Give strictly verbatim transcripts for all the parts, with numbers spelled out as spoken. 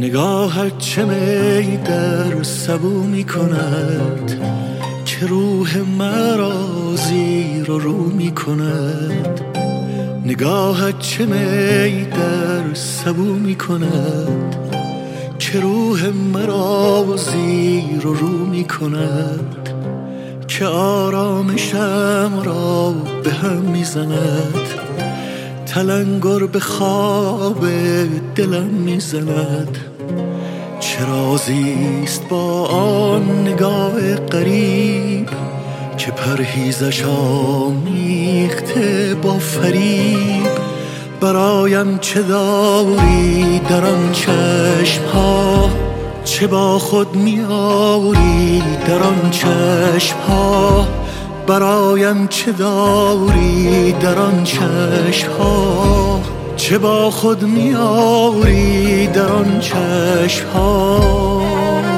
نگاهت چه می در سبو می کند که روح مرا زیر و رو می کند. نگاهت چه می در سبو می کند که روح مرا زیر و رو می کند. که آرامشم را به هم می زند، تلنگر به خواب دلم می زند. چه رازیست با آن نگاه غریب که پرهیزش آمیخته با فریب. برایم چه داری در آن چشم‌ها، چه با خود می آوری در آن چشم‌ها. برایم چه داری در آن چشم‌ها، چه با خود می آوری در آن چشم‌ها.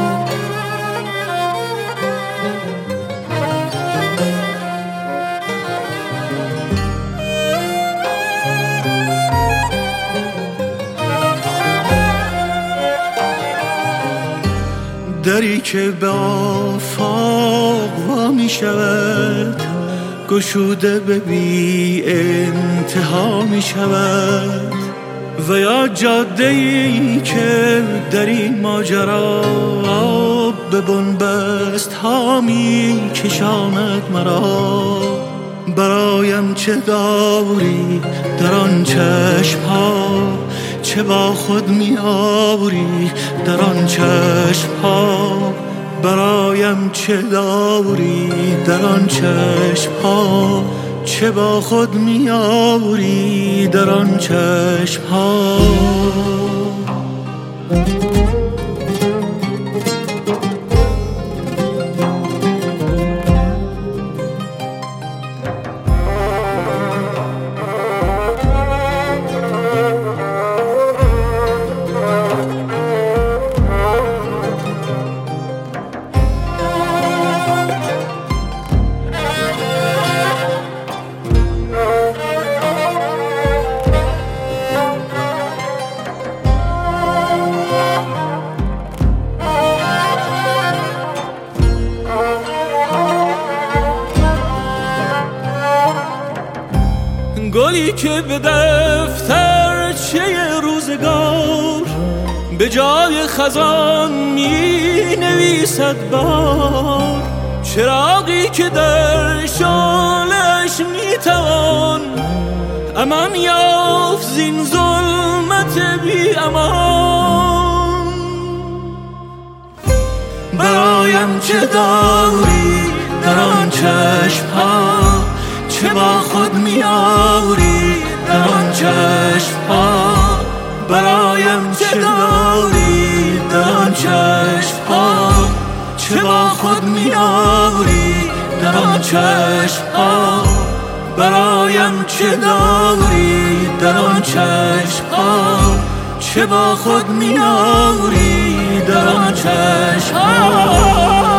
دری که به آفاق وا می شود، گشوده به بی انتها می شود. و یا جاده‌ای که در این ماجرا به بنبست ها می کشاند مرا. برایم چه داری در آن چشم ها، چه با خود می آوری در آن چشم ها. برایم چه داری در آن چشم ها، چه با خود می آوری در آن چشم ها. گلی که به دفترچه روزگار به جای خزان می نویسد بار. چراغی که در شعله‌اش می توان امان یافت زین ظلمت بی امان. برایم چه داری در آن چشم ها، چه با خود می آوری در آن چشم ها. برایم چه داری در آن چشم ها، چه با خود می آوری در آن چشم ها. برایم چه داری در آن چشم ها، چه با خود می آوری در آن چشم ها.